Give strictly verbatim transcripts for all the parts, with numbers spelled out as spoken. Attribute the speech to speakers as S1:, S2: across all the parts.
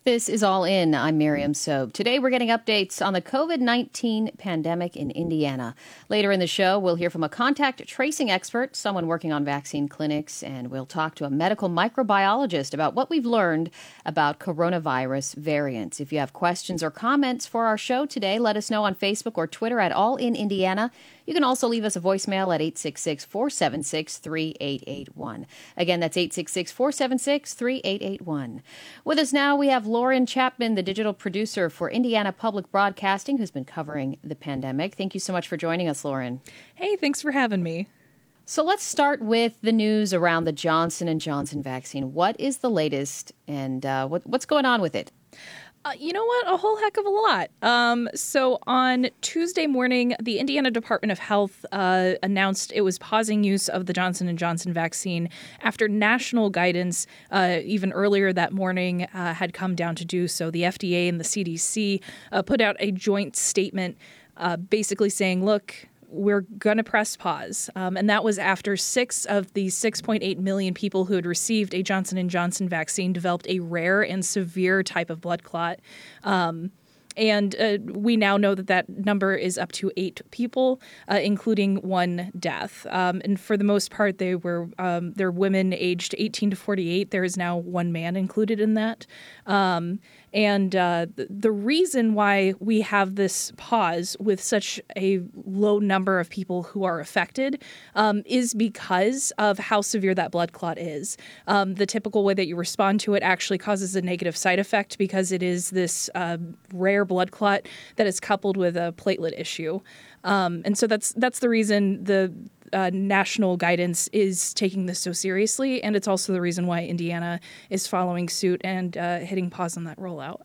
S1: This is All In. I'm Miriam Sobe. Today we're getting updates on the covid nineteen pandemic in Indiana. Later in the show, we'll hear from a contact tracing expert, someone working on vaccine clinics, and we'll talk to a medical microbiologist about what we've learned about coronavirus variants. If you have questions or comments for our show today, let us know on Facebook or Twitter at All In Indiana. You can also leave us a voicemail at eight six six, four seven six, three eight eight one. Again, that's eight six six, four seven six, three eight eight one. With us now, we have Lauren Chapman, the digital producer for Indiana Public Broadcasting, who's been covering the pandemic. Thank you so much for joining us, Lauren.
S2: Hey, thanks for having me.
S1: So let's start with the news around the Johnson and Johnson vaccine. What is the latest, and uh, what, what's going on with it?
S2: Uh, you know what? A whole heck of a lot. Um, so on Tuesday morning, the Indiana Department of Health uh, announced it was pausing use of the Johnson and Johnson vaccine after national guidance uh, even earlier that morning uh, had come down to do so. The F D A and the C D C uh, put out a joint statement uh, basically saying, look, we're going to press pause. Um, and that was after six of the six point eight million people who had received a Johnson and Johnson vaccine developed a rare and severe type of blood clot. Um, and uh, we now know that that number is up to eight people, uh, including one death. Um, and for the most part, they were um, they're women aged eighteen to forty-eight. There is now one man included in that. Um, And uh, the reason why we have this pause with such a low number of people who are affected um, is because of how severe that blood clot is. Um, the typical way that you respond to it actually causes a negative side effect because it is this uh, rare blood clot that is coupled with a platelet issue. Um, and so that's that's the reason the Uh, national guidance is taking this so seriously, and it's also the reason why Indiana is following suit and uh, hitting pause on that rollout.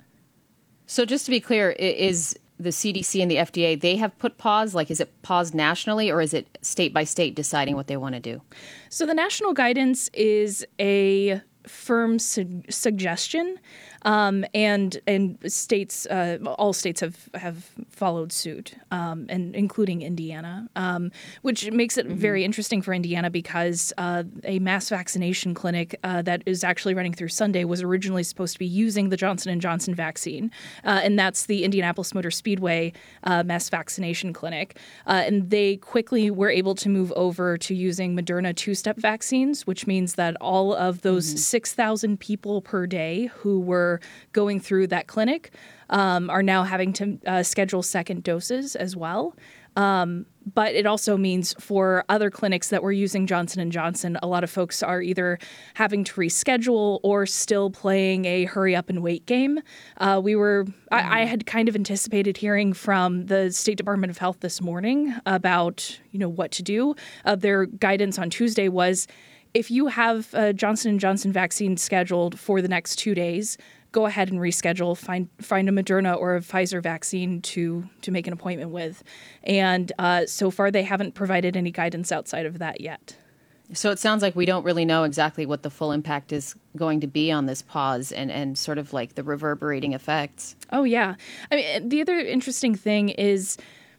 S1: So just to be clear, is the C D C and the F D A, they have put pause? Like, is it paused nationally, or is it state by state deciding what they want to do?
S2: So the national guidance is a firm su- suggestion, um, and and states, uh, all states have, have followed suit, um, and including Indiana, um, which makes it mm-hmm. very interesting for Indiana because uh, a mass vaccination clinic uh, that is actually running through Sunday was originally supposed to be using the Johnson and Johnson vaccine, uh, and that's the Indianapolis Motor Speedway uh, mass vaccination clinic, uh, and they quickly were able to move over to using Moderna two-step vaccines, which means that all of those mm-hmm. six thousand people per day who were going through that clinic um, are now having to uh, schedule second doses as well. Um, but it also means for other clinics that were using Johnson and Johnson, a lot of folks are either having to reschedule or still playing a hurry up and wait game. Uh, we were, mm. I, I had kind of anticipated hearing from the State Department of Health this morning about, you know, what to do. Uh, their guidance on Tuesday was, if you have a Johnson and Johnson vaccine scheduled for the next two days, go ahead and reschedule, find find a Moderna or a Pfizer vaccine to to make an appointment with. And uh, so far, they haven't provided any guidance outside of that yet.
S1: So it sounds like we don't really know exactly what the full impact is going to be on this pause and, and sort of like the reverberating effects.
S2: Oh, yeah. I mean, the other interesting thing is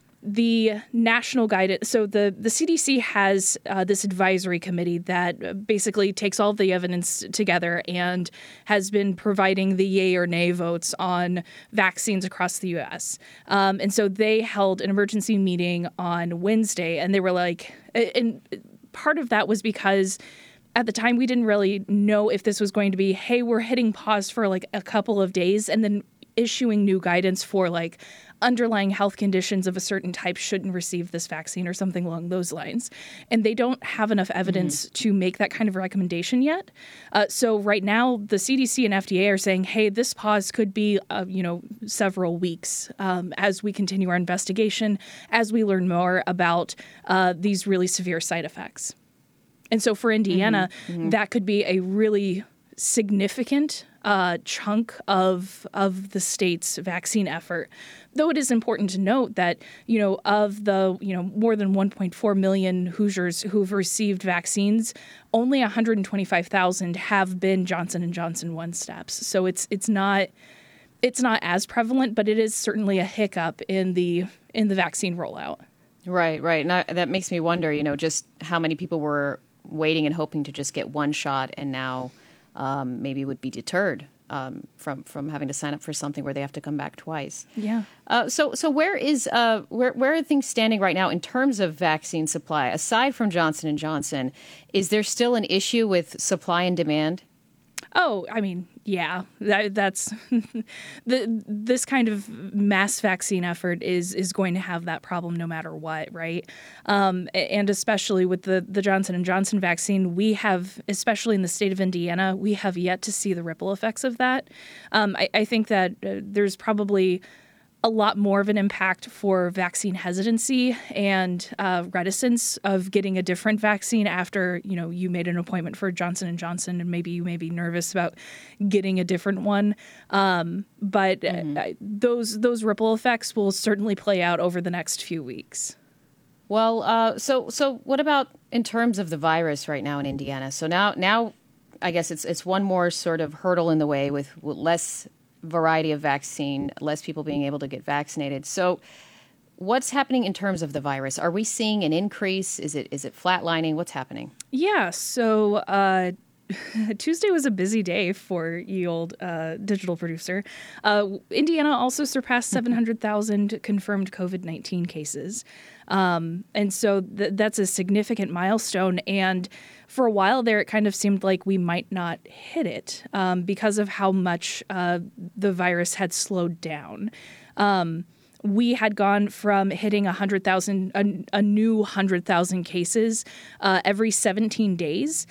S2: the national guidance. So the, the C D C has uh, this advisory committee that basically takes all of the evidence together and has been providing the yay or nay votes on vaccines across the U S. Um, and so they held an emergency meeting on Wednesday, and they were like, and part of that was because at the time we didn't really know if this was going to be, hey, we're hitting pause for like a couple of days and then issuing new guidance for like underlying health conditions of a certain type shouldn't receive this vaccine or something along those lines. And they don't have enough evidence mm-hmm. to make that kind of recommendation yet. Uh, so right now, the C D C and F D A are saying, hey, this pause could be, uh, you know, several weeks um, as we continue our investigation, as we learn more about uh, these really severe side effects. And so for Indiana, mm-hmm. Mm-hmm. that could be a really significant uh, chunk of of the state's vaccine effort. Though it is important to note that, you know, of the, you know, more than one point four million Hoosiers who've received vaccines, only one hundred twenty-five thousand have been Johnson and Johnson one-steps. So it's it's not it's not as prevalent, but it is certainly a hiccup in the in the vaccine rollout.
S1: Right, right. And I, that makes me wonder, you know, just how many people were waiting and hoping to just get one shot and now um, maybe would be deterred um, from from having to sign up for something where they have to come back twice.
S2: Yeah.
S1: Uh, so so where is uh, where where are things standing right now in terms of vaccine supply? Aside from Johnson and Johnson, is there still an issue with supply and demand?
S2: Oh, I mean, yeah, that, that's the this kind of mass vaccine effort is is going to have that problem no matter what, right? Um, and especially with the the Johnson and Johnson vaccine, we have, especially in the state of Indiana, we have yet to see the ripple effects of that. Um, I, I think that uh, there's probably a lot more of an impact for vaccine hesitancy and uh, reticence of getting a different vaccine after, you know, you made an appointment for Johnson and Johnson and maybe you may be nervous about getting a different one. Um, but mm-hmm. uh, those those ripple effects will certainly play out over the next few weeks.
S1: Well, uh, so so what about in terms of the virus right now in Indiana? So now now I guess it's it's one more sort of hurdle in the way with less variety of vaccine, less people being able to get vaccinated. So what's happening in terms of the virus? Are we seeing an increase? Is it is it flatlining? What's happening?
S2: Yeah, so uh, Tuesday was a busy day for ye old uh, digital producer. Uh, Indiana also surpassed seven hundred thousand confirmed COVID nineteen cases. Um, and so th- that's a significant milestone. And for a while there, it kind of seemed like we might not hit it um, because of how much uh, the virus had slowed down. Um, we had gone from hitting one hundred thousand, a, a new one hundred thousand cases uh, every seventeen days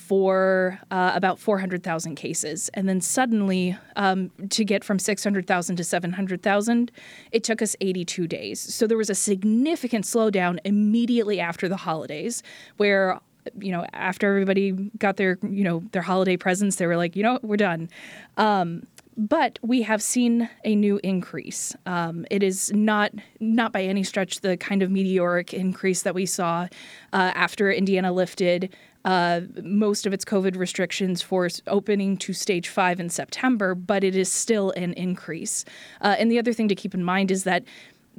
S2: for uh, about four hundred thousand cases. And then suddenly, um, to get from six hundred thousand to seven hundred thousand, it took us eighty-two days. So there was a significant slowdown immediately after the holidays where, you know, after everybody got their, you know, their holiday presents, they were like, you know, we're done. Um, But we have seen a new increase. Um, it is not not by any stretch the kind of meteoric increase that we saw uh, after Indiana lifted uh, most of its COVID restrictions for opening to stage five in September, but it is still an increase. Uh, and the other thing to keep in mind is that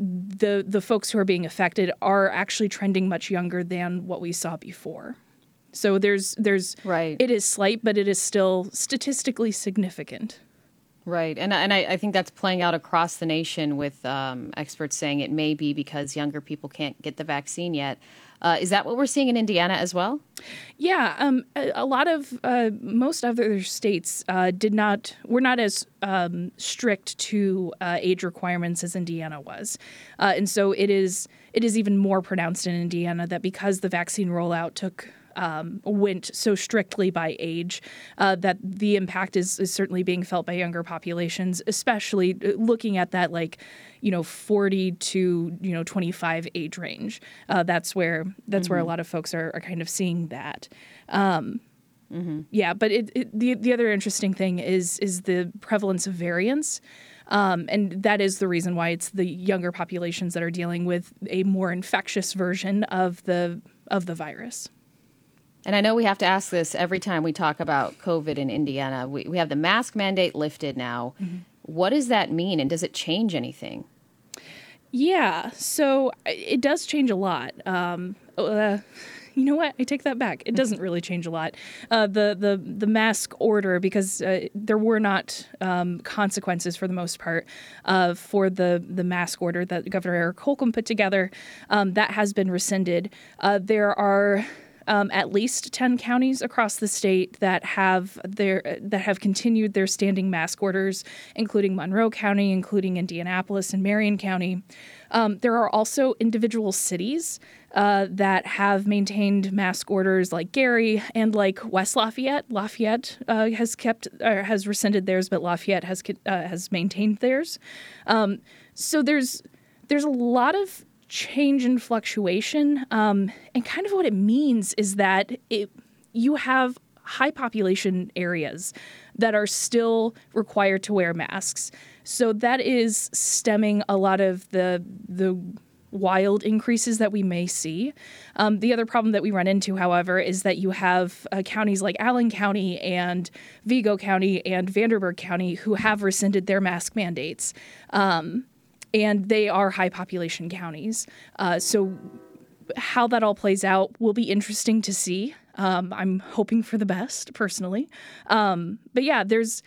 S2: the the folks who are being affected are actually trending much younger than what we saw before. So there's there's
S1: right.
S2: It is slight, but it is still statistically significant.
S1: Right. And, and I, I think that's playing out across the nation with um, experts saying it may be because younger people can't get the vaccine yet. Uh, is that what we're seeing in Indiana as well?
S2: Yeah. Um, a, a lot of uh, most other states uh, did not were not as um, strict to uh, age requirements as Indiana was. Uh, and so it is it is even more pronounced in Indiana that because the vaccine rollout took Um, went so strictly by age uh, that the impact is, is certainly being felt by younger populations, especially looking at that like, you know, forty to, you know, twenty-five age range. Uh, that's where that's mm-hmm. where a lot of folks are, are kind of seeing that. Um, mm-hmm. Yeah, but it, it, the the other interesting thing is is the prevalence of variants. Um, and that is the reason why it's the younger populations that are dealing with a more infectious version of the of the virus.
S1: And I know we have to ask this every time we talk about COVID in Indiana. We, we have the mask mandate lifted now. Mm-hmm. What does that mean, and does it change anything?
S2: Yeah, so it does change a lot. Um, uh, you know what? I take that back. It doesn't really change a lot. Uh, the the the mask order, because uh, there were not um, consequences for the most part uh, for the the mask order that Governor Eric Holcomb put together. Um, that has been rescinded. Uh, there are Um, at least ten counties across the state that have their that have continued their standing mask orders, including Monroe County, including Indianapolis and Marion County. Um, there are also individual cities uh, that have maintained mask orders, like Gary and like West Lafayette. Lafayette uh, has kept or has rescinded theirs, but Lafayette has uh, has maintained theirs. Um, so there's there's a lot of change and fluctuation. Um, and kind of what it means is that it, you have high population areas that are still required to wear masks. So that is stemming a lot of the the wild increases that we may see. Um, the other problem that we run into, however, is that you have uh, counties like Allen County and Vigo County and Vanderburgh County who have rescinded their mask mandates. Um, And they are high population counties. Uh, so how that all plays out will be interesting to see. Um, I'm hoping for the best, personally. Um, but yeah, there's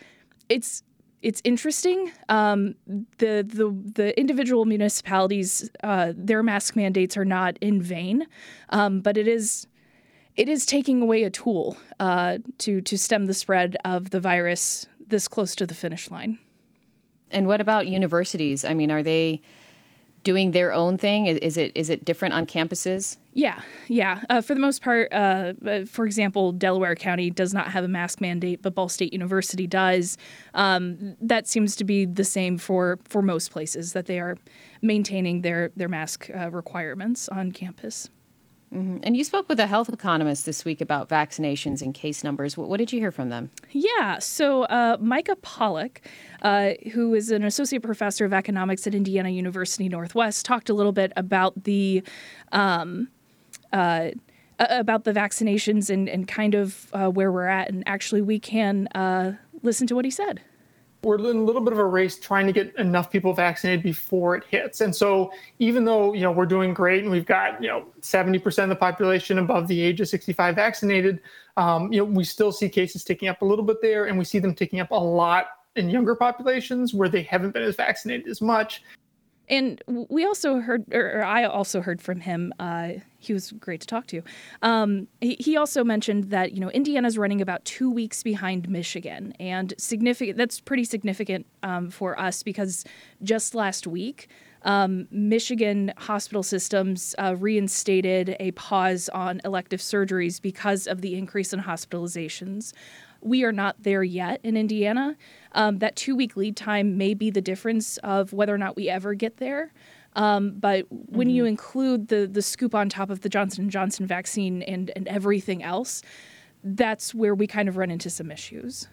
S2: it's it's interesting. Um, the the the individual municipalities, uh, their mask mandates are not in vain, um, but it is it is taking away a tool uh, to to stem the spread of the virus this close to the finish line.
S1: And what about universities? I mean, are they doing their own thing? Is it is it different on campuses?
S2: Yeah, yeah. Uh, for the most part, uh, for example, Delaware County does not have a mask mandate, but Ball State University does. Um, that seems to be the same for, for most places, that they are maintaining their, their mask uh, requirements on campus.
S1: Mm-hmm. And you spoke with a health economist this week about vaccinations and case numbers. What, what did you hear from them?
S2: Yeah, so uh, Micah Pollock, uh, who is an associate professor of economics at Indiana University Northwest, talked a little bit about the um, uh, about the vaccinations and, and kind of uh, where we're at. And actually, we can uh, listen to what he said.
S3: We're in a little bit of a race trying to get enough people vaccinated before it hits. And so even though, you know, we're doing great and we've got, you know, seventy percent of the population above the age of sixty-five vaccinated, um, you know, we still see cases ticking up a little bit there, and we see them ticking up a lot in younger populations where they haven't been as vaccinated as much.
S2: And we also heard, or I also heard from him, uh, he was great to talk to. Um, he, he also mentioned that, you know, Indiana's running about two weeks behind Michigan, and significant. That's pretty significant um, for us because just last week, um, Michigan hospital systems uh, reinstated a pause on elective surgeries because of the increase in hospitalizations. We are not there yet in Indiana. Um, that two-week lead time may be the difference of whether or not we ever get there. Um, but when mm-hmm. you include the the scoop on top of the Johnson and Johnson vaccine and, and everything else, that's where we kind of run into some issues.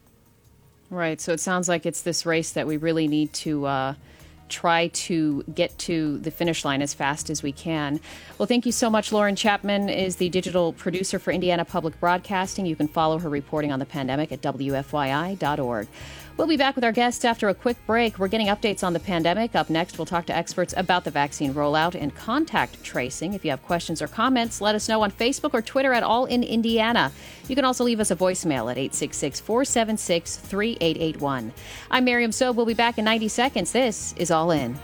S1: Right. So it sounds like it's this race that we really need to uh, try to get to the finish line as fast as we can. Well, thank you so much. Lauren Chapman is the digital producer for Indiana Public Broadcasting. You can follow her reporting on the pandemic at W F Y I dot org. We'll be back with our guests after a quick break. We're getting updates on the pandemic. Up next, we'll talk to experts about the vaccine rollout and contact tracing. If you have questions or comments, let us know on Facebook or Twitter at All in Indiana. You can also leave us a voicemail at eight six six, four seven six, three eight eight one. I'm Miriam Sobe. We'll be back in ninety seconds. This is All In.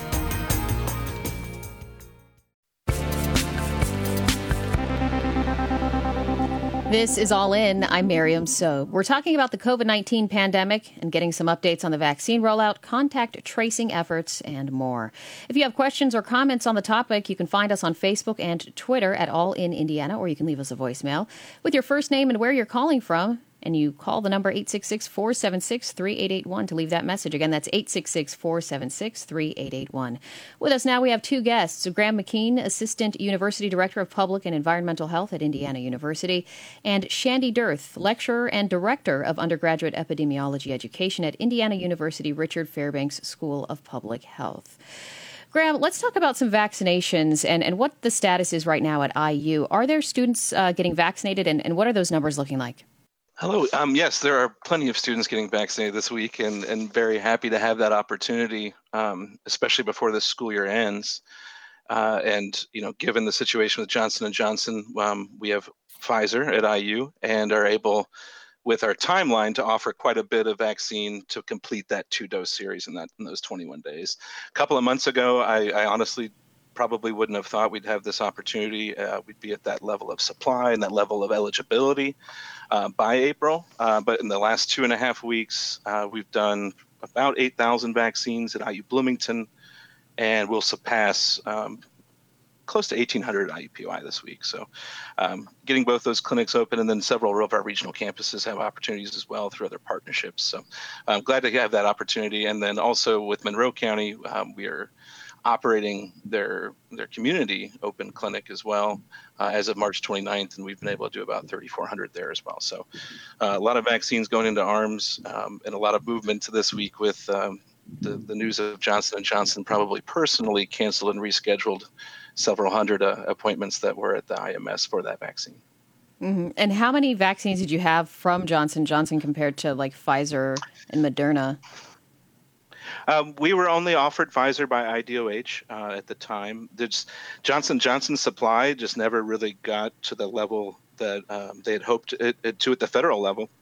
S1: This is All In. I'm Miriam Sobe. We're talking about the covid nineteen pandemic and getting some updates on the vaccine rollout, contact tracing efforts, and more. If you have questions or comments on the topic, you can find us on Facebook and Twitter at All In Indiana, or you can leave us a voicemail with your first name and where you're calling from. And you call the number eight six six, four seven six, three eight eight one to leave that message. Again, that's eight six six, four seven six, three eight eight one. With us now, we have two guests. Graham McKean, Assistant University Director of Public and Environmental Health at Indiana University, and Shandy Dirth, Lecturer and Director of Undergraduate Epidemiology Education at Indiana University Richard Fairbanks School of Public Health. Graham, let's talk about some vaccinations and, and what the status is right now at I U. Are there students uh, getting vaccinated, and, and what are those numbers looking like?
S4: Hello. Um, yes, there are plenty of students getting vaccinated this week, and, and very happy to have that opportunity, um, especially before this school year ends. Uh, and, you know, given the situation with Johnson and Johnson, um, we have Pfizer at I U and are able, with our timeline, to offer quite a bit of vaccine to complete that two-dose series in that in those twenty-one days. A couple of months ago, I, I honestly probably wouldn't have thought we'd have this opportunity. Uh, we'd be at that level of supply and that level of eligibility uh, by April. Uh, but in the last two and a half weeks, uh, we've done about eight thousand vaccines at I U Bloomington, and we'll surpass um, close to eighteen hundred at I U P O I this week. So um, getting both those clinics open, and then several of our regional campuses have opportunities as well through other partnerships. So I'm glad to have that opportunity. And then also with Monroe County, um, we are operating their their community open clinic as well uh, as of March twenty-ninth, and we've been able to do about thirty-four hundred there as well. So uh, a lot of vaccines going into arms, um, and a lot of movement to this week with um, the, the news of Johnson and Johnson probably personally canceled and rescheduled several hundred uh, appointments that were at the I M S for that vaccine.
S1: Mm-hmm. And how many vaccines did you have from Johnson and Johnson compared to like Pfizer and Moderna?
S4: Um, we were only offered Pfizer by I D O H uh, at the time. There's, Johnson and Johnson's supply just never really got to the level that um, they had hoped it, it to at the federal level.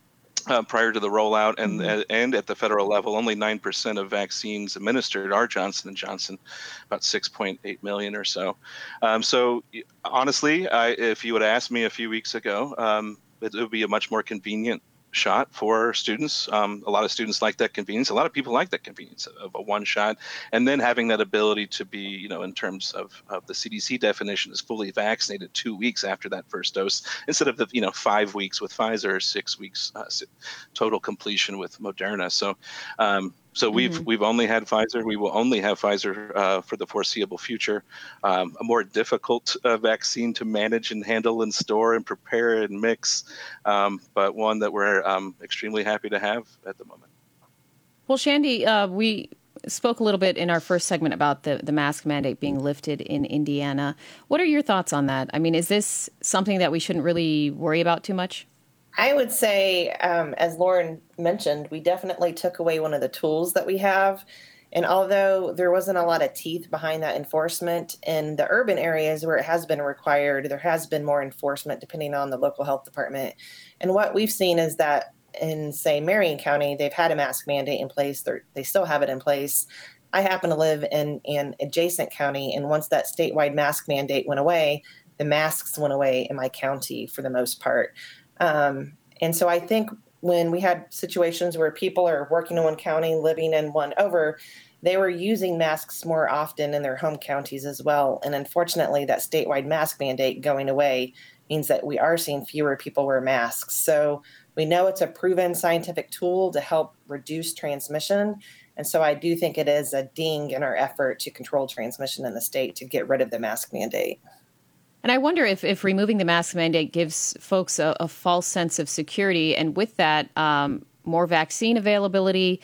S4: Uh, prior to the rollout, and
S1: Mm-hmm.
S4: and at the federal level, only nine percent of vaccines administered are Johnson and Johnson, about six point eight million or so. Um, so honestly, I, if you would ask me a few weeks ago, um, it, it would be a much more convenient shot for students. Um, a lot of students like that convenience. A lot of people like that convenience of a one shot, and then having that ability to be, you know, in terms of, of the C D C definition, is fully vaccinated two weeks after that first dose, instead of the, you know, five weeks with Pfizer, or six weeks uh, total completion with Moderna. So, um, so we've
S1: Mm-hmm.
S4: we've only had Pfizer. We will only have Pfizer uh, for the foreseeable future. Um, a more difficult uh, vaccine to manage and handle and store and prepare and mix, um, but one that we're um, extremely happy to have at the moment.
S1: Well, Shandy, uh, we spoke a little bit in our first segment about the, the mask mandate being lifted in Indiana. What are your thoughts on that? I mean, is this something that we shouldn't really worry about too much?
S5: I would say, um, as Lauren mentioned, we definitely took away one of the tools that we have. And although there wasn't a lot of teeth behind that enforcement, in the urban areas where it has been required, there has been more enforcement depending on the local health department. And what we've seen is that in, say, Marion County, they've had a mask mandate in place. They're, they still have it in place. I happen to live in an adjacent county, and once that statewide mask mandate went away, the masks went away in my county for the most part. Um, and so I think when we had situations where people are working in one county, living in one over, they were using masks more often in their home counties as well. And unfortunately, that statewide mask mandate going away means that we are seeing fewer people wear masks. So we know it's a proven scientific tool to help reduce transmission. And so I do think it is a ding in our effort to control transmission in the state to get rid of the mask mandate.
S1: And I wonder if, if removing the mask mandate gives folks a, a false sense of security, and with that, um, more vaccine availability,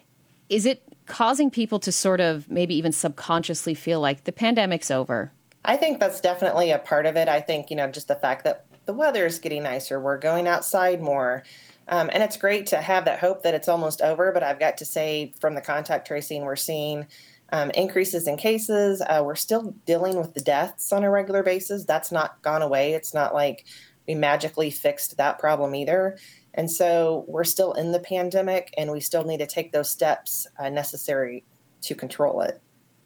S1: is it causing people to sort of maybe even subconsciously feel like the pandemic's over?
S5: I think that's definitely a part of it. I think, you know, just the fact that the weather is getting nicer, we're going outside more. Um, and it's great to have that hope that it's almost over. But I've got to say, from the contact tracing, we're seeing Um, increases in cases. Uh, we're still dealing with the deaths on a regular basis. That's not gone away. It's not like we magically fixed that problem either. And so we're still in the pandemic, and we still need to take those steps uh, necessary to control it.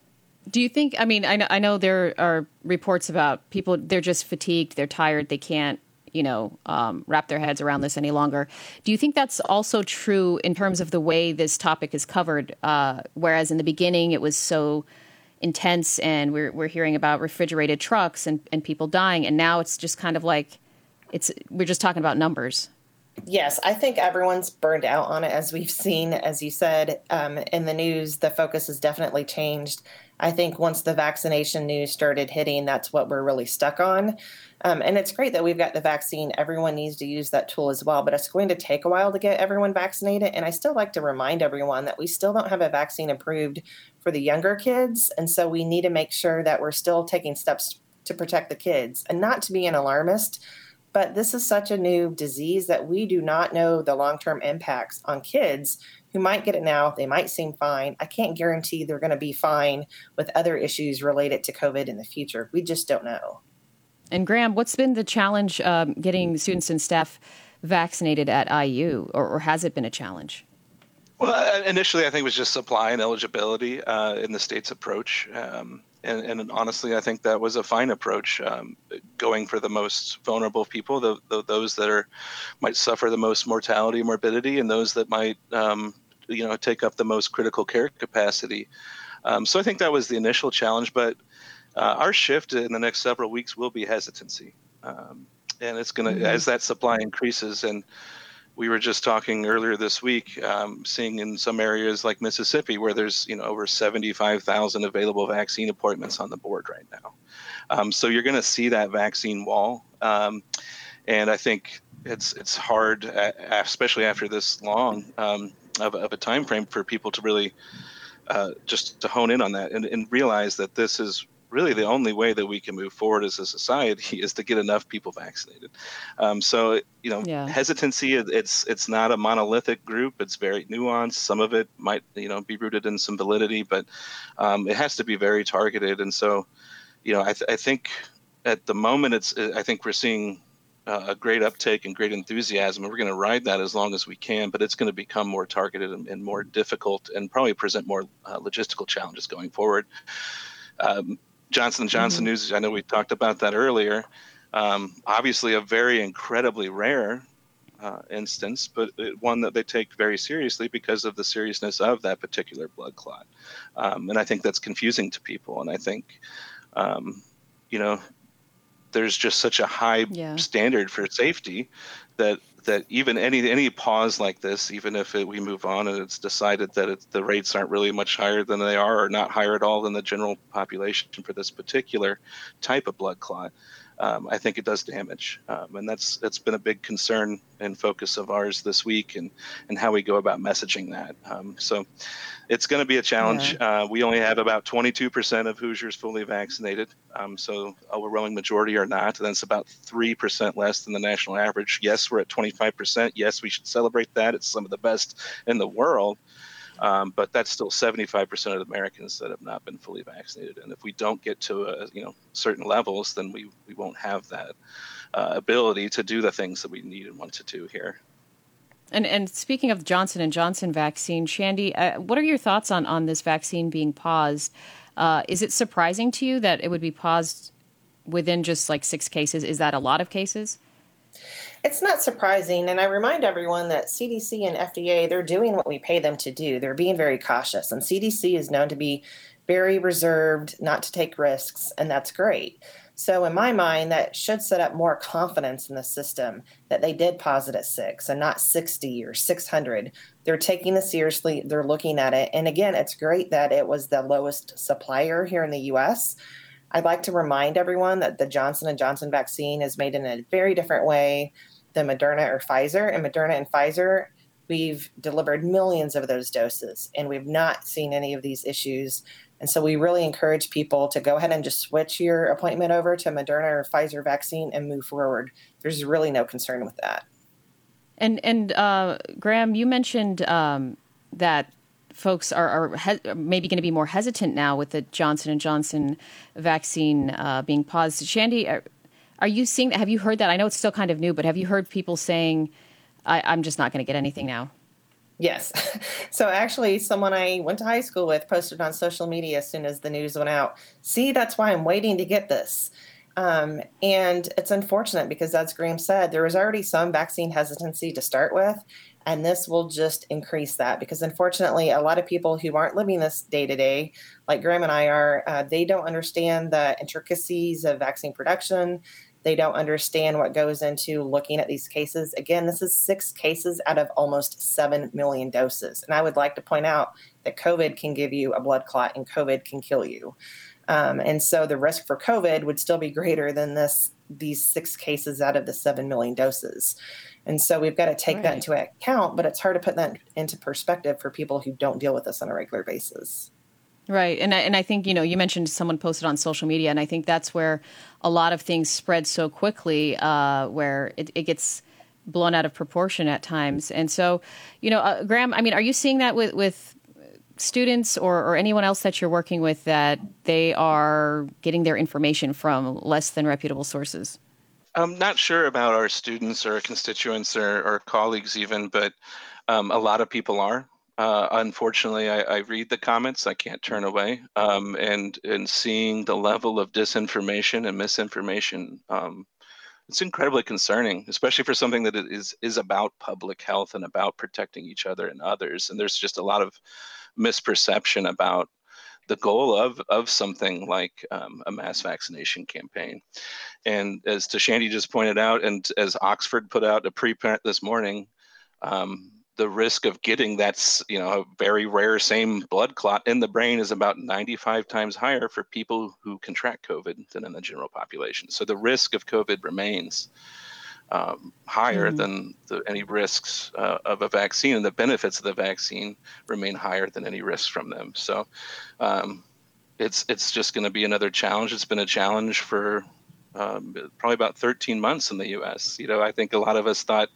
S1: Do you think, I mean, I know, I know there are reports about people, they're just fatigued, they're tired, they can't, you know, um, wrap their heads around this any longer. Do you think that's also true in terms of the way this topic is covered? Uh, whereas in the beginning it was so intense, and we're we're hearing about refrigerated trucks and, and people dying, and now it's just kind of like it's we're just talking about numbers.
S5: Yes, I think everyone's burned out on it, as we've seen, as you said, um, in the news. The focus has definitely changed. I think once the vaccination news started hitting, that's what we're really stuck on. Um, and it's great that we've got the vaccine. Everyone needs to use that tool as well, but it's going to take a while to get everyone vaccinated. And I still like to remind everyone that we still don't have a vaccine approved for the younger kids. And so we need to make sure that we're still taking steps to protect the kids, and not to be an alarmist. But this is such a new disease that we do not know the long-term impacts on kids who might get it now. They might seem fine. I can't guarantee they're going to be fine with other issues related to COVID in the future. We just don't know.
S1: And Graham, what's been the challenge um, getting students and staff vaccinated at I U, or, or has it been a challenge?
S4: Well, initially, I think it was just supply and eligibility uh, in the state's approach. Um, and, and honestly, I think that was a fine approach, um, going for the most vulnerable people, the, the, those that are might suffer the most mortality, morbidity, and those that might, um, you know, take up the most critical care capacity. Um, so I think that was the initial challenge. But uh, our shift in the next several weeks will be hesitancy. Um, and it's going to, mm-hmm. as that supply increases, and we were just talking earlier this week, um, seeing in some areas like Mississippi where there's, you know, over seventy-five thousand available vaccine appointments on the board right now. Um, so you're going to see that vaccine wall. Um, and I think it's it's hard, especially after this long um, of, of a time frame, for people to really uh, just to hone in on that and, and realize that this is really the only way that we can move forward as a society is to get enough people vaccinated. Um, so, you know, yeah. hesitancy, it's it's not a monolithic group. It's very nuanced. Some of it might, you know, be rooted in some validity, but um, it has to be very targeted. And so, you know, I, th- I think at the moment, it's I think we're seeing uh, a great uptake and great enthusiasm. And we're going to ride that as long as we can, but it's going to become more targeted and, and more difficult and probably present more uh, logistical challenges going forward. Um, Johnson and Johnson
S1: Mm-hmm.
S4: news, I know we talked about that earlier. Um, obviously a very incredibly rare uh, instance, but it, one that they take very seriously because of the seriousness of that particular blood clot. Um, and I think that's confusing to people. And I think, um, you know, there's just such a high
S1: Yeah.
S4: standard for safety that that even any any pause like this, even if it, we move on and it's decided that it's, the rates aren't really much higher than they are, or not higher at all than the general population for this particular type of blood clot, um, I think it does damage, um, and that's that's been a big concern and focus of ours this week, and and how we go about messaging that. Um, so. It's going to be a challenge.
S1: Yeah.
S4: Uh, we only have about twenty-two percent of Hoosiers fully vaccinated, um, so overwhelming majority are not. And that's about three percent less than the national average. Yes, we're at twenty-five percent. Yes, we should celebrate that. It's some of the best in the world, um, but that's still seventy-five percent of Americans that have not been fully vaccinated. And if we don't get to a, you know certain levels, then we, we won't have that uh, ability to do the things that we need and want to do here.
S1: And and speaking of the Johnson and Johnson vaccine, Shandy, uh, what are your thoughts on, on this vaccine being paused? Uh, is it surprising to you that it would be paused within just like six cases? Is that a lot of cases?
S5: It's not surprising. And I remind everyone that C D C and F D A, they're doing what we pay them to do. They're being very cautious. And C D C is known to be very reserved, not to take risks, and that's great. So in my mind, that should set up more confidence in the system that they did pause it at six and not sixty or six hundred. They're taking this seriously. They're looking at it. And again, it's great that it was the lowest supplier here in the U S. I'd like to remind everyone that the Johnson and Johnson vaccine is made in a very different way than Moderna or Pfizer. And Moderna and Pfizer, we've delivered millions of those doses, and we've not seen any of these issues. And so we really encourage people to go ahead and just switch your appointment over to Moderna or Pfizer vaccine and move forward. There's really no concern with that.
S1: And and uh, Graham, you mentioned um, that folks are, are he- maybe going to be more hesitant now with the Johnson and Johnson vaccine uh, being paused. Shandy, are, are you seeing that? Have you heard that? I know it's still kind of new, but have you heard people saying, I- I'm just not going to get anything now?
S5: Yes. So actually, someone I went to high school with posted on social media as soon as the news went out. See, that's why I'm waiting to get this. Um, and it's unfortunate because, as Graham said, there was already some vaccine hesitancy to start with, and this will just increase that because, unfortunately, a lot of people who aren't living this day to day, like Graham and I are, uh, they don't understand the intricacies of vaccine production. They don't understand what goes into looking at these cases. Again, this is six cases out of almost seven million doses. And I would like to point out that COVID can give you a blood clot and COVID can kill you. Um, and so the risk for COVID would still be greater than this these six cases out of the seven million doses. And so we've got to take
S1: Right.
S5: that into account, but it's hard to put that into perspective for people who don't deal with this on a regular basis.
S1: Right. And I, and I think, you know, you mentioned someone posted on social media, and I think that's where a lot of things spread so quickly, uh, where it, it gets blown out of proportion at times. And so, you know, uh, Graham, I mean, are you seeing that with, with students or, or anyone else that you're working with, that they are getting their information from less than reputable sources?
S4: I'm not sure about our students or constituents or, or colleagues even, but um, a lot of people are. Uh, unfortunately, I, I read the comments. I can't turn away. Um, and and seeing the level of disinformation and misinformation, um, it's incredibly concerning, especially for something that is is about public health and about protecting each other and others. And there's just a lot of misperception about the goal of of something like um, a mass vaccination campaign. And as Shandy just pointed out, and as Oxford put out a preprint this morning, um, the risk of getting that's, you know, a very rare same blood clot in the brain is about ninety-five times higher for people who contract COVID than in the general population. So the risk of COVID remains um, higher mm-hmm. than the, any risks uh, of a vaccine, and the benefits of the vaccine remain higher than any risks from them. So um, it's it's just going to be another challenge. It's been a challenge for um, probably about thirteen months in the U S. You know, I think a lot of us thought,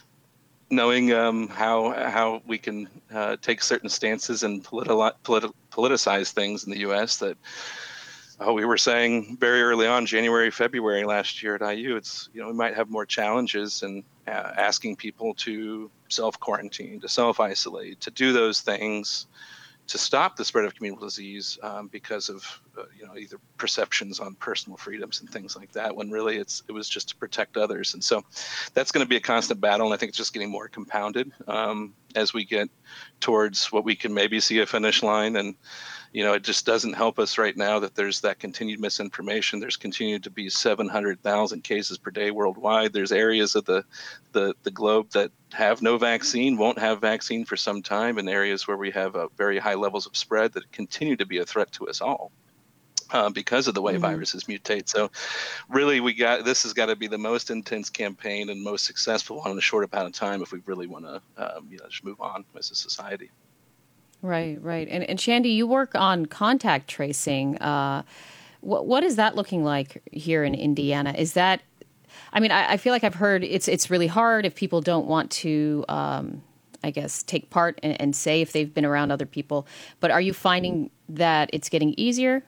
S4: knowing um, how how we can uh, take certain stances and politi- politi- politicize things in the U S, that oh, we were saying very early on, January, February last year at I U, it's, you know, we might have more challenges in uh, asking people to self-quarantine, to self-isolate, to do those things to stop the spread of communicable disease um, because of, uh, you know, either perceptions on personal freedoms and things like that, when really it's it was just to protect others. And so that's going to be a constant battle, and I think it's just getting more compounded um, as we get towards what we can maybe see a finish line. And you know, it just doesn't help us right now that there's that continued misinformation. There's continued to be seven hundred thousand cases per day worldwide. There's areas of the, the, the globe that have no vaccine, won't have vaccine for some time, and areas where we have uh, very high levels of spread that continue to be a threat to us all uh, because of the way mm-hmm. viruses mutate. So really, we got this has got to be the most intense campaign and most successful one in a short amount of time if we really want to um, you know, just move on as a society.
S1: Right, right. And, and Shandy, you work on contact tracing. Uh, what, what is that looking like here in Indiana? Is that, I mean, I, I feel like I've heard it's it's really hard if people don't want to, um, I guess, take part and, and say if they've been around other people. But are you finding that it's getting easier?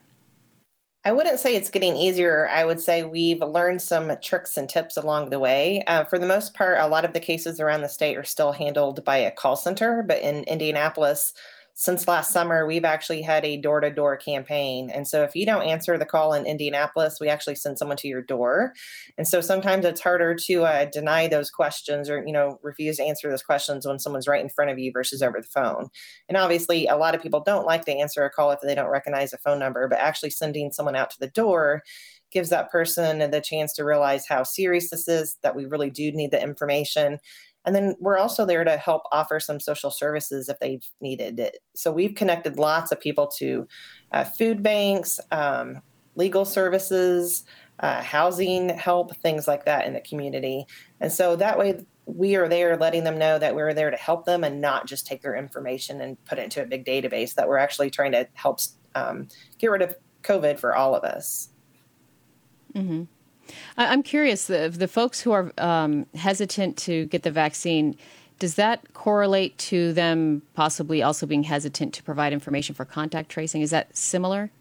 S5: I wouldn't say it's getting easier. I would say we've learned some tricks and tips along the way. Uh, for the most part, a lot of the cases around the state are still handled by a call center, but in Indianapolis, since last summer, we've actually had a door-to-door campaign. And so if you don't answer the call in Indianapolis, we actually send someone to your door. And so sometimes it's harder to uh, deny those questions or, you know, refuse to answer those questions when someone's right in front of you versus over the phone. And obviously, a lot of people don't like to answer a call if they don't recognize a phone number, but actually sending someone out to the door gives that person the chance to realize how serious this is, that we really do need the information. And then we're also there to help offer some social services if they've needed it. So we've connected lots of people to uh, food banks, um, legal services, uh, housing help, things like that in the community. And so that way we are there letting them know that we're there to help them and not just take their information and put it into a big database, that we're actually trying to help um, get rid of COVID for all of us.
S1: Mm-hmm. I'm curious, the, the folks who are um, hesitant to get the vaccine, does that correlate to them possibly also being hesitant to provide information for contact tracing? Is that similar?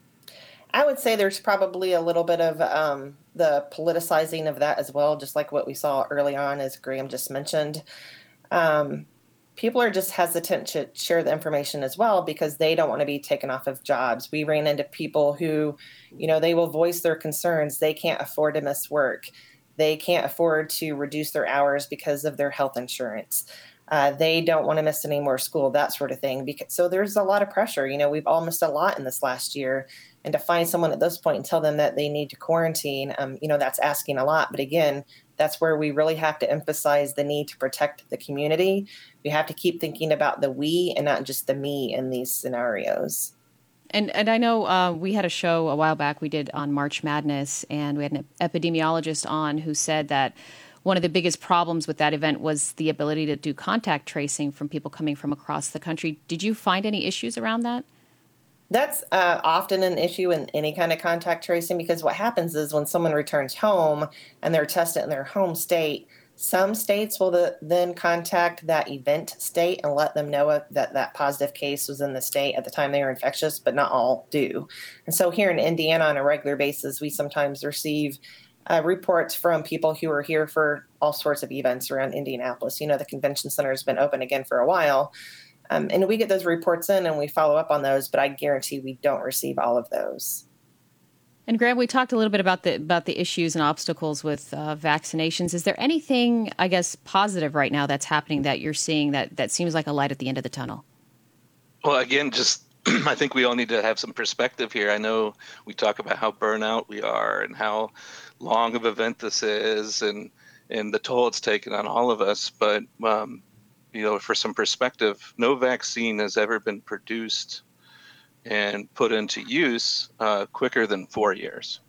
S5: I would say there's probably a little bit of um, the politicizing of that as well, just like what we saw early on, as Graham just mentioned. Um, people are just hesitant to share the information as well because they don't want to be taken off of jobs. We ran into people who, you know, they will voice their concerns. They can't afford to miss work. They can't afford to reduce their hours because of their health insurance. Uh, they don't want to miss any more school, that sort of thing. Because, so there's a lot of pressure. You know, we've all missed a lot in this last year. And to find someone at this point and tell them that they need to quarantine, um, you know, that's asking a lot. But again, that's where we really have to emphasize the need to protect the community. We have to keep thinking about the we and not just the me in these scenarios.
S1: And and I know uh, we had a show a while back we did on March Madness, and we had an epidemiologist on who said that one of the biggest problems with that event was the ability to do contact tracing from people coming from across the country. Did you find any issues around that?
S5: That's uh, often an issue in any kind of contact tracing, because what happens is when someone returns home and they're tested in their home state, some states will the, then contact that event state and let them know that that positive case was in the state at the time they were infectious, but not all do. And so here in Indiana on a regular basis, we sometimes receive uh, reports from people who are here for all sorts of events around Indianapolis. You know, the convention center has been open again for a while. Um, and we get those reports in and we follow up on those, but I guarantee we don't receive all of those.
S1: And Graham, we talked a little bit about the about the issues and obstacles with uh, vaccinations. Is there anything, I guess, positive right now that's happening that you're seeing that, that seems like a light at the end of the tunnel?
S4: Well, again, just I think we all need to have some perspective here. I know we talk about how burnout we are and how long of an event this is and, and the toll it's taken on all of us, but um, you know, for some perspective, no vaccine has ever been produced and put into use uh, quicker than four years.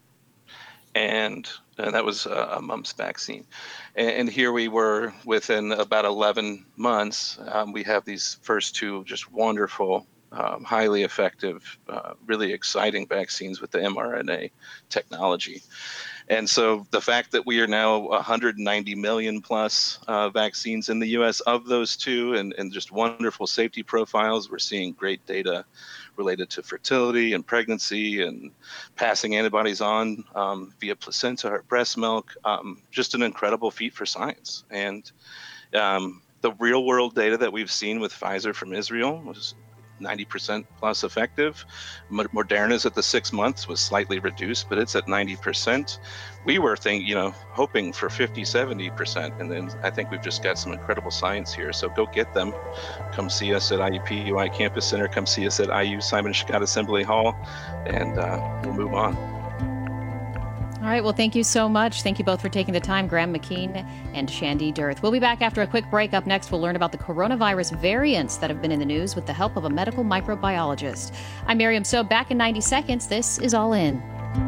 S4: And, and that was a, a mumps vaccine. And, and here we were within about eleven months. Um, we have these first two just wonderful, um, highly effective, uh, really exciting vaccines with the mRNA technology. And so the fact that we are now one hundred ninety million plus uh, vaccines in the U S of those two, and, and just wonderful safety profiles, we're seeing great data related to fertility and pregnancy and passing antibodies on um, via placenta or breast milk. Um, just an incredible feat for science. And um, the real world data that we've seen with Pfizer from Israel was ninety percent plus effective. Moderna's at the six months was slightly reduced, but it's at ninety percent. We were thinking, you know, hoping for fifty, seventy percent. And then I think we've just got some incredible science here. So go get them. Come see us at I U P U I Campus Center. Come see us at I U Simon Scott Assembly Hall, and uh, we'll move on.
S1: All right. Well, thank you so much. Thank you both for taking the time, Graham McKeen and Shandy Dirth. We'll be back after a quick break. Up next, we'll learn about the coronavirus variants that have been in the news with the help of a medical microbiologist. I'm Miriam So. Back in ninety seconds. This is All In.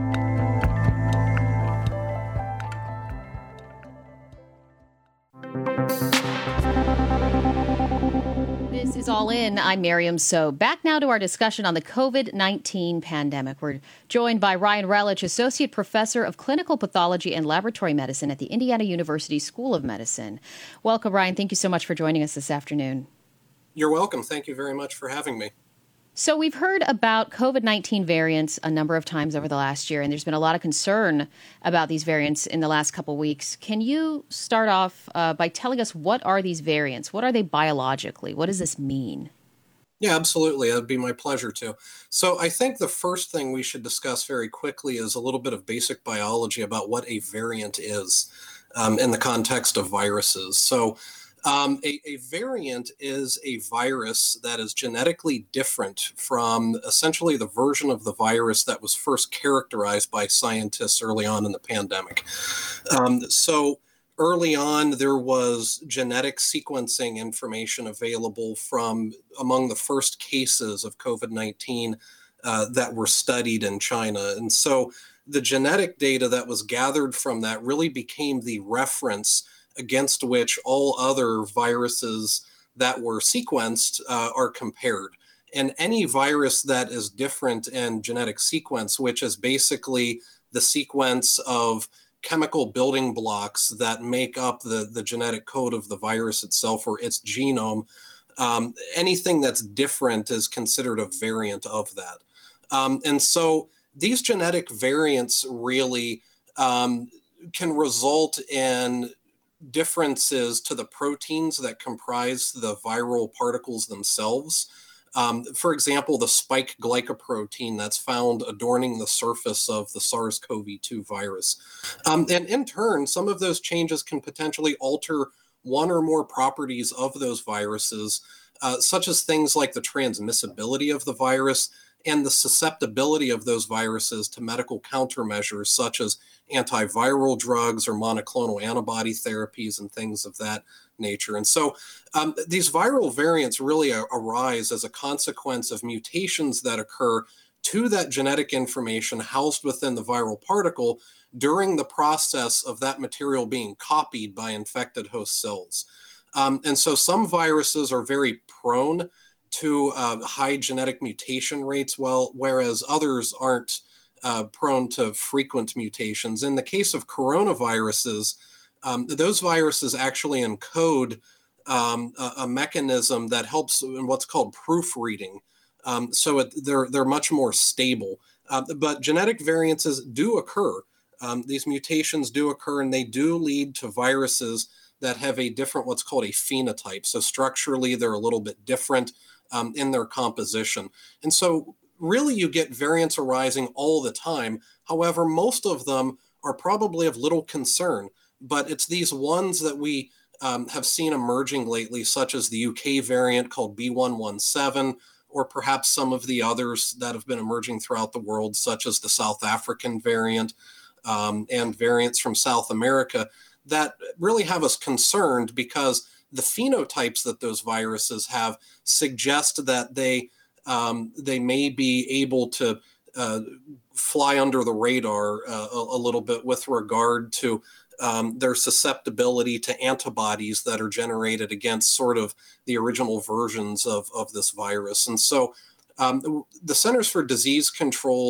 S1: This is All In. I'm Miriam So. Back now to our discussion on the covid nineteen pandemic. We're joined by Ryan Relich, Associate Professor of Clinical Pathology and Laboratory Medicine at the Indiana University School of Medicine. Welcome, Ryan. Thank you so much for joining us this afternoon.
S6: You're welcome. Thank you very much for having me.
S1: So we've heard about covid nineteen variants a number of times over the last year, and there's been a lot of concern about these variants in the last couple weeks. Can you start off uh, by telling us what are these variants? What are they biologically? What does this mean?
S6: Yeah, absolutely. It would be my pleasure to. So I think the first thing we should discuss very quickly is a little bit of basic biology about what a variant is um, in the context of viruses. So Um, a, a variant is a virus that is genetically different from essentially the version of the virus that was first characterized by scientists early on in the pandemic. Um, so early on, there was genetic sequencing information available from among the first cases of covid nineteen uh, that were studied in China. And so the genetic data that was gathered from that really became the reference against which all other viruses that were sequenced uh, are compared. And any virus that is different in genetic sequence, which is basically the sequence of chemical building blocks that make up the, the genetic code of the virus itself or its genome, um, anything that's different is considered a variant of that. Um, and so these genetic variants really um, can result in differences to the proteins that comprise the viral particles themselves. Um, for example, the spike glycoprotein that's found adorning the surface of the SARS CoV two virus. Um, and in turn, some of those changes can potentially alter one or more properties of those viruses, uh, such as things like the transmissibility of the virus and the susceptibility of those viruses to medical countermeasures such as antiviral drugs or monoclonal antibody therapies and things of that nature. And so um, these viral variants really a- arise as a consequence of mutations that occur to that genetic information housed within the viral particle during the process of that material being copied by infected host cells. Um, and so some viruses are very prone to uh, high genetic mutation rates, while, whereas others aren't uh, prone to frequent mutations. In the case of coronaviruses, um, those viruses actually encode um, a, a mechanism that helps in what's called proofreading. Um, so it, they're, they're much more stable. Uh, but genetic variances do occur. Um, these mutations do occur, and they do lead to viruses that have a different, what's called a phenotype. So structurally, they're a little bit different um, in their composition. And so really you get variants arising all the time. However, most of them are probably of little concern, but it's these ones that we um, have seen emerging lately, such as the U K variant called B one one seven, or perhaps some of the others that have been emerging throughout the world, such as the South African variant um, and variants from South America, that really have us concerned because the phenotypes that those viruses have suggest that they um, they may be able to uh, fly under the radar uh, a, a little bit with regard to um, their susceptibility to antibodies that are generated against sort of the original versions of, of this virus. And so um, the Centers for Disease Control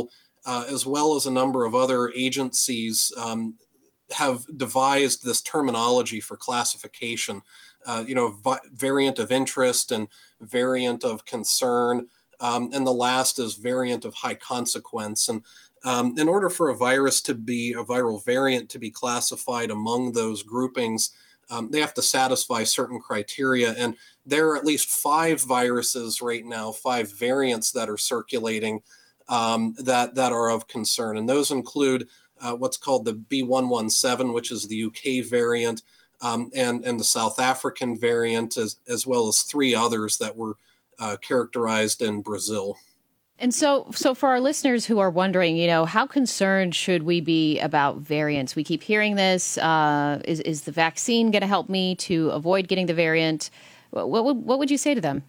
S6: uh, as well as a number of other agencies, um, have devised this terminology for classification. Uh, you know, vi- variant of interest and variant of concern. Um, and the last is variant of high consequence. And um, in order for a virus to be, a viral variant to be classified among those groupings, um, they have to satisfy certain criteria. And there are at least five viruses right now, five variants that are circulating um, that, that are of concern. And those include uh, what's called the B one one seven, which is the U K variant, um, and, and the South African variant, as, as well as three others that were uh, characterized in Brazil.
S1: And so, so for our listeners who are wondering, you know, how concerned should we be about variants? We keep hearing this. Uh, is is the vaccine going to help me to avoid getting the variant? What, what would what would you say to them?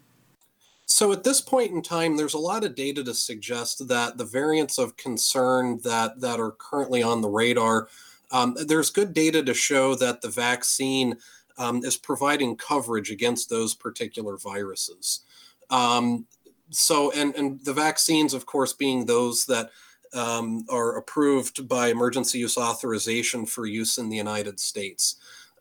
S6: So at this point in time, there's a lot of data to suggest that the variants of concern that that are currently on the radar, um, there's good data to show that the vaccine um, is providing coverage against those particular viruses. Um, So, and, and the vaccines, of course, being those that um, are approved by emergency use authorization for use in the United States.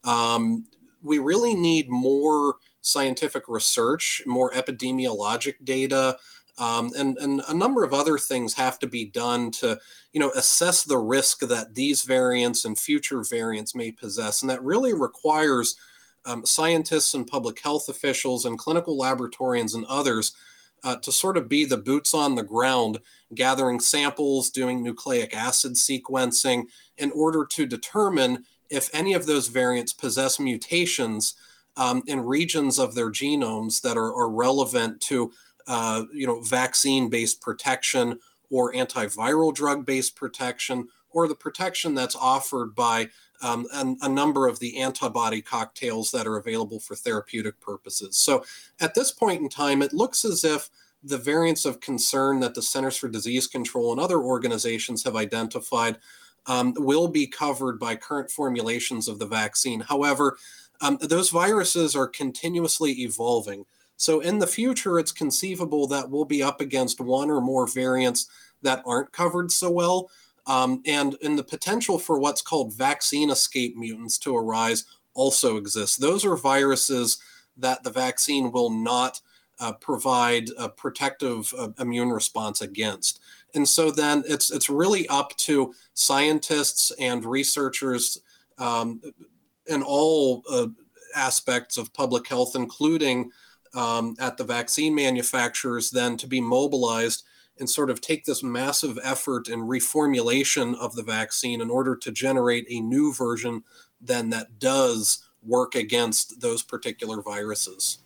S6: Um, we really need more scientific research, more epidemiologic data, um, and, and a number of other things have to be done to, you know, assess the risk that these variants and future variants may possess. And that really requires um, scientists and public health officials and clinical laboratorians and others Uh, to sort of be the boots on the ground, gathering samples, doing nucleic acid sequencing in order to determine if any of those variants possess mutations um, in regions of their genomes that are, are relevant to, uh, you know, vaccine-based protection or antiviral drug-based protection, or the protection that's offered by um, a, a number of the antibody cocktails that are available for therapeutic purposes. So at this point in time, it looks as if the variants of concern that the Centers for Disease Control and other organizations have identified um, will be covered by current formulations of the vaccine. However, um, those viruses are continuously evolving. So in the future, it's conceivable that we'll be up against one or more variants that aren't covered so well. Um, and, and the potential for what's called vaccine escape mutants to arise also exists. Those are viruses that the vaccine will not uh, provide a protective uh, immune response against. And so then it's it's really up to scientists and researchers um, in all uh, aspects of public health, including um, at the vaccine manufacturers, then to be mobilized and sort of take this massive effort and reformulation of the vaccine in order to generate a new version then that does work against those particular viruses.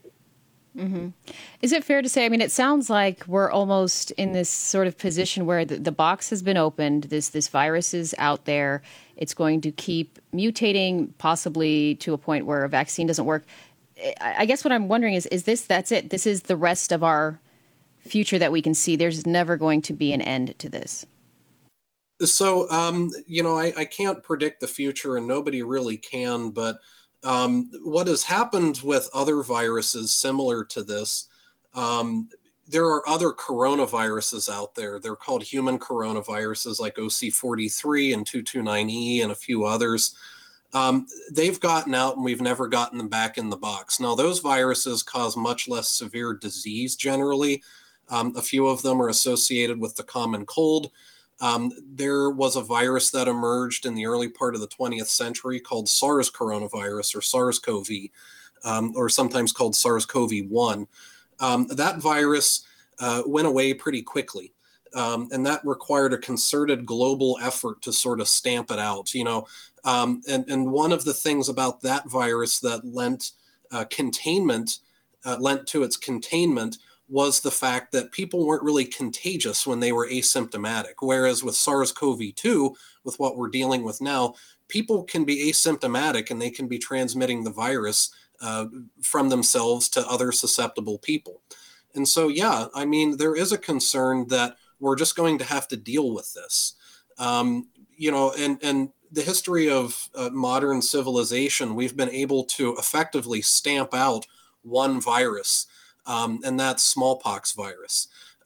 S1: Mm-hmm. Is it fair to say, I mean, it sounds like we're almost in this sort of position where the, the box has been opened, this this virus is out there, it's going to keep mutating, possibly to a point where a vaccine doesn't work. I, I guess what I'm wondering is, is this, that's it? This is the rest of our future that we can see? There's never going to be an end to this?
S6: So, um, you know, I, I can't predict the future, and nobody really can, but um, what has happened with other viruses similar to this, um, there are other coronaviruses out there. They're called human coronaviruses like O C forty-three and two twenty-nine E and a few others. Um, they've gotten out and we've never gotten them back in the box. Now, those viruses cause much less severe disease generally. Um, a few of them are associated with the common cold. Um, there was a virus that emerged in the early part of the twentieth century called SARS coronavirus or SARS-C o V, um, or sometimes called SARS-C o V one. Um, that virus uh, went away pretty quickly. Um, and that required a concerted global effort to sort of stamp it out, you know. Um, and, and one of the things about that virus that lent uh, containment, uh, lent to its containment, was the fact that people weren't really contagious when they were asymptomatic. Whereas with SARS-C o V two, with what we're dealing with now, people can be asymptomatic and they can be transmitting the virus uh, from themselves to other susceptible people. And so, yeah, I mean, there is a concern that we're just going to have to deal with this. Um, you know, and, and the history of uh, modern civilization, we've been able to effectively stamp out one virus. Um, and that's smallpox virus.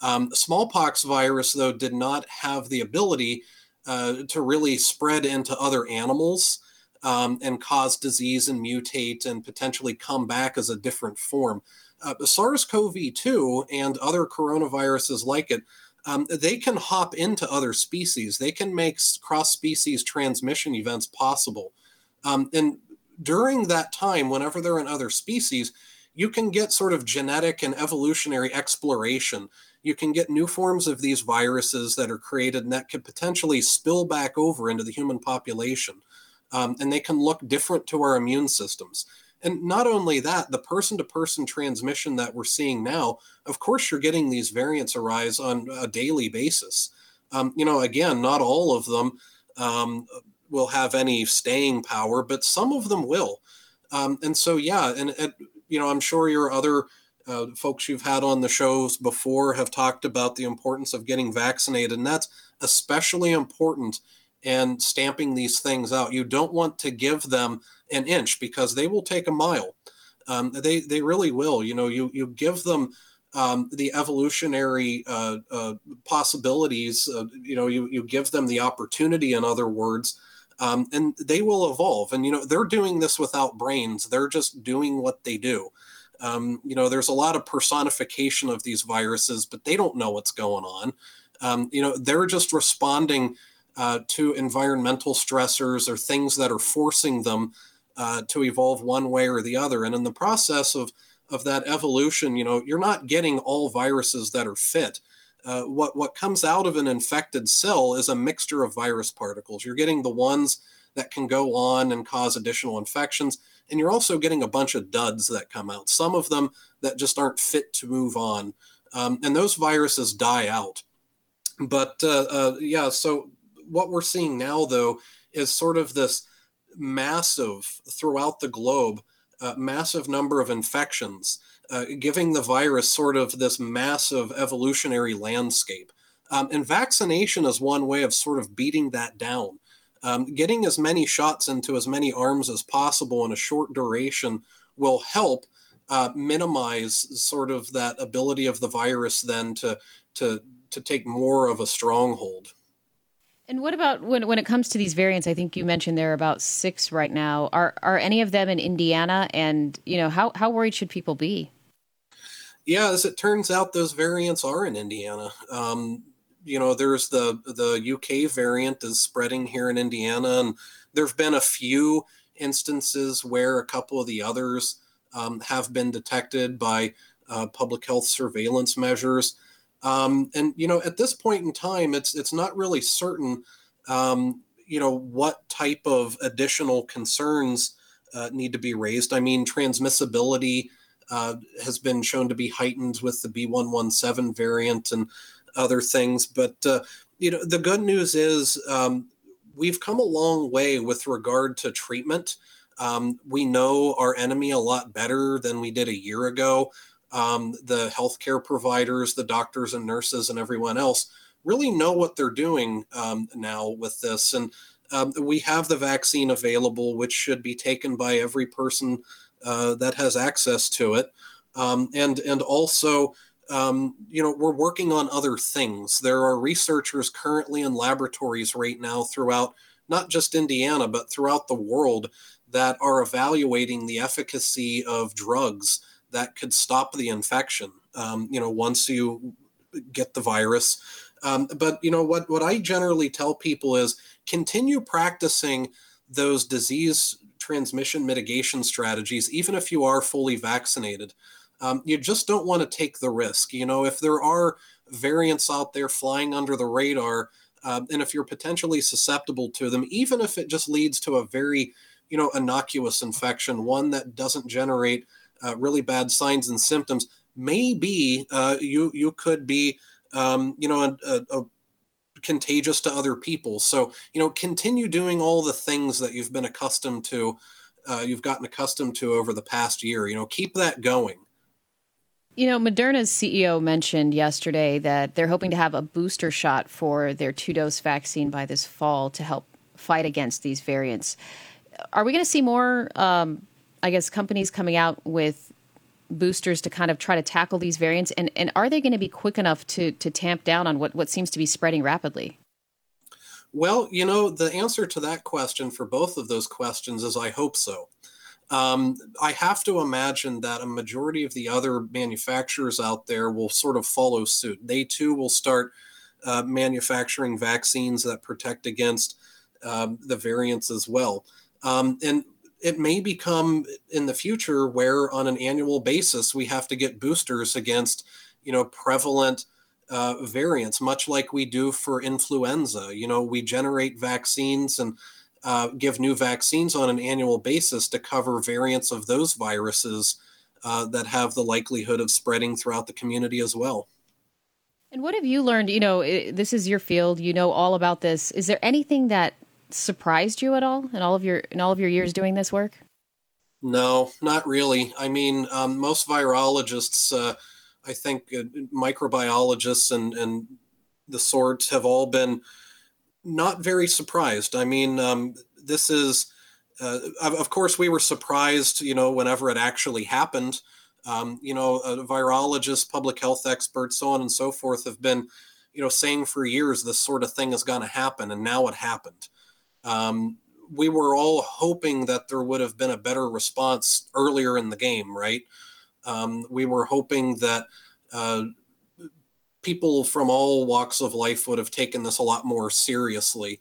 S6: Um, smallpox virus, though, did not have the ability uh, to really spread into other animals um, and cause disease and mutate and potentially come back as a different form. Uh, SARS-CoV two and other coronaviruses like it, um, they can hop into other species. They can make cross-species transmission events possible. Um, and during that time, whenever they're in other species, you can get sort of genetic and evolutionary exploration. You can get new forms of these viruses that are created and that could potentially spill back over into the human population. Um, and they can look different to our immune systems. And not only that, the person-to-person transmission that we're seeing now, of course, you're getting these variants arise on a daily basis. Um, you know, again, not all of them um, will have any staying power, but some of them will. Um, and so, yeah, and, and, you know, I'm sure your other uh, folks you've had on the shows before have talked about the importance of getting vaccinated, and that's especially important in stamping these things out. You don't want to give them an inch because they will take a mile. Um, they they really will. You know, you you give them um, the evolutionary uh, uh, possibilities. Uh, you know, you you give them the opportunity. In other words, um, and they will evolve. And you know, they're doing this without brains. They're just doing what they do. Um, you know, there's a lot of personification of these viruses, but they don't know what's going on. Um, you know, they're just responding uh, to environmental stressors or things that are forcing them uh, to evolve one way or the other. And in the process of, of that evolution, you know, you're not getting all viruses that are fit. Uh, what, what comes out of an infected cell is a mixture of virus particles. You're getting the ones that can go on and cause additional infections. And you're also getting a bunch of duds that come out, some of them that just aren't fit to move on. Um, and those viruses die out. But uh, uh, yeah, so what we're seeing now, though, is sort of this massive, throughout the globe, uh, massive number of infections, uh, giving the virus sort of this massive evolutionary landscape. Um, and vaccination is one way of sort of beating that down. Um, getting as many shots into as many arms as possible in a short duration will help uh, minimize sort of that ability of the virus then to to to take more of a stronghold.
S1: And what about when when it comes to these variants? I think you mentioned there are about six right now. Are are any of them in Indiana? And you know, how how worried should people be?
S6: Yeah, as it turns out, those variants are in Indiana. Um, You know, there's the the U K variant is spreading here in Indiana, and there have been a few instances where a couple of the others um, have been detected by uh, public health surveillance measures. Um, and you know, at this point in time, it's it's not really certain, um, you know, what type of additional concerns uh, need to be raised. I mean, transmissibility uh, has been shown to be heightened with the B one one seven variant and other things. But, uh, you know, the good news is um, we've come a long way with regard to treatment. Um, we know our enemy a lot better than we did a year ago. Um, the healthcare providers, the doctors and nurses and everyone else really know what they're doing um, now with this. And um, we have the vaccine available, which should be taken by every person uh, that has access to it. Um, and, and also, Um, you know, we're working on other things. There are researchers currently in laboratories right now throughout, not just Indiana, but throughout the world that are evaluating the efficacy of drugs that could stop the infection, um, you know, once you get the virus. Um, but, you know, what, what I generally tell people is continue practicing those disease transmission mitigation strategies, even if you are fully vaccinated. Um, you just don't want to take the risk. You know, if there are variants out there flying under the radar, uh, and if you're potentially susceptible to them, even if it just leads to a very, you know, innocuous infection, one that doesn't generate uh, really bad signs and symptoms, maybe uh, you you could be, um, you know, a, a, a contagious to other people. So, you know, continue doing all the things that you've been accustomed to, uh, you've gotten accustomed to over the past year. You know, keep that going.
S1: You know, Moderna's C E O mentioned yesterday that they're hoping to have a booster shot for their two-dose vaccine by this fall to help fight against these variants. Are we going to see more, um, I guess, companies coming out with boosters to kind of try to tackle these variants? And, and are they going to be quick enough to, to tamp down on what, what seems to be spreading rapidly?
S6: Well, you know, the answer to that question for both of those questions is I hope so. Um, I have to imagine that a majority of the other manufacturers out there will sort of follow suit. They too will start uh, manufacturing vaccines that protect against um, the variants as well. Um, and it may become in the future where on an annual basis we have to get boosters against, you know, prevalent uh, variants, much like we do for influenza. You know, we generate vaccines and uh, give new vaccines on an annual basis to cover variants of those viruses uh, that have the likelihood of spreading throughout the community as well.
S1: And what have you learned? You know, it, this is your field. You know all about this. Is there anything that surprised you at all in all of your in all of your years doing this work?
S6: No, not really. I mean, um, most virologists, uh, I think uh, microbiologists and, and the sorts have all been not very surprised. I mean, um, this is, uh, of course, we were surprised, you know, whenever it actually happened. Um, you know, uh, virologists, public health experts, so on and so forth have been, you know, saying for years this sort of thing is going to happen, and now it happened. Um, we were all hoping that there would have been a better response earlier in the game, right? Um, we were hoping that uh, people from all walks of life would have taken this a lot more seriously.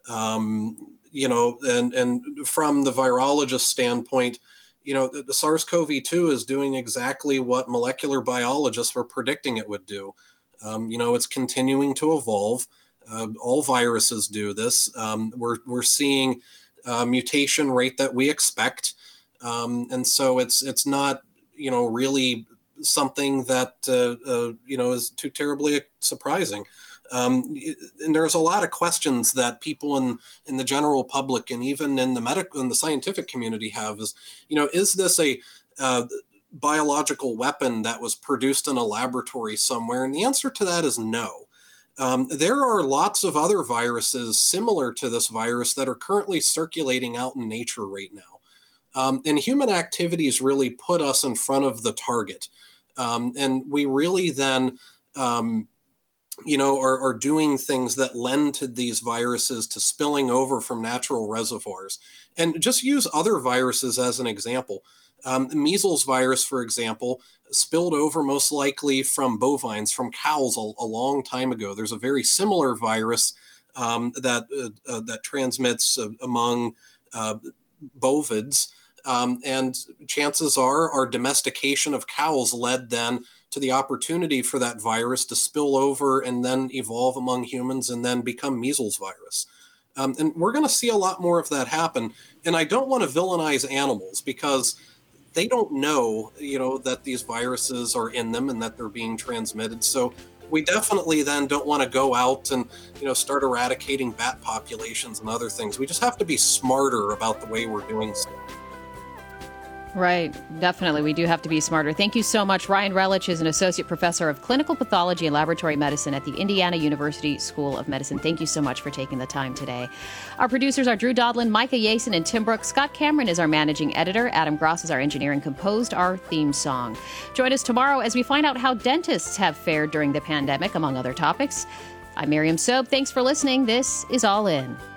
S6: Um, you know, and, and from the virologist standpoint, you know, the, the SARS-C o V two is doing exactly what molecular biologists were predicting it would do. Um, you know, it's continuing to evolve. Uh, all viruses do this. Um, we're we're seeing a mutation rate that we expect, um, and so it's it's not you know really something that uh, uh, you know is too terribly surprising. Um, and there's a lot of questions that people in in the general public and even in the medical and the scientific community have is you know is this a uh, biological weapon that was produced in a laboratory somewhere? And the answer to that is no. Um, there are lots of other viruses similar to this virus that are currently circulating out in nature right now. Um, and human activities really put us in front of the target. Um, and we really then, um, you know, are, are doing things that lend to these viruses to spilling over from natural reservoirs. And just use other viruses as an example. Um, the measles virus, for example, spilled over most likely from bovines, from cows a, a long time ago. There's a very similar virus um, that uh, uh, that transmits uh, among uh, bovids. Um, and chances are our domestication of cows led then to the opportunity for that virus to spill over and then evolve among humans and then become measles virus. Um, and we're going to see a lot more of that happen. And I don't want to villainize animals because they don't know, you know, that these viruses are in them and that they're being transmitted. So we definitely then don't want to go out and, you know, start eradicating bat populations and other things. We just have to be smarter about the way we're doing so.
S1: Right. Definitely. We do have to be smarter. Thank you so much. Ryan Relich is an associate professor of clinical pathology and laboratory medicine at the Indiana University School of Medicine. Thank you so much for taking the time today. Our producers are Drew Dodlin, Micah Yason, and Tim Brooks. Scott Cameron is our managing editor. Adam Gross is our engineer and composed our theme song. Join us tomorrow as we find out how dentists have fared during the pandemic, among other topics. I'm Miriam Sobe. Thanks for listening. This is All In.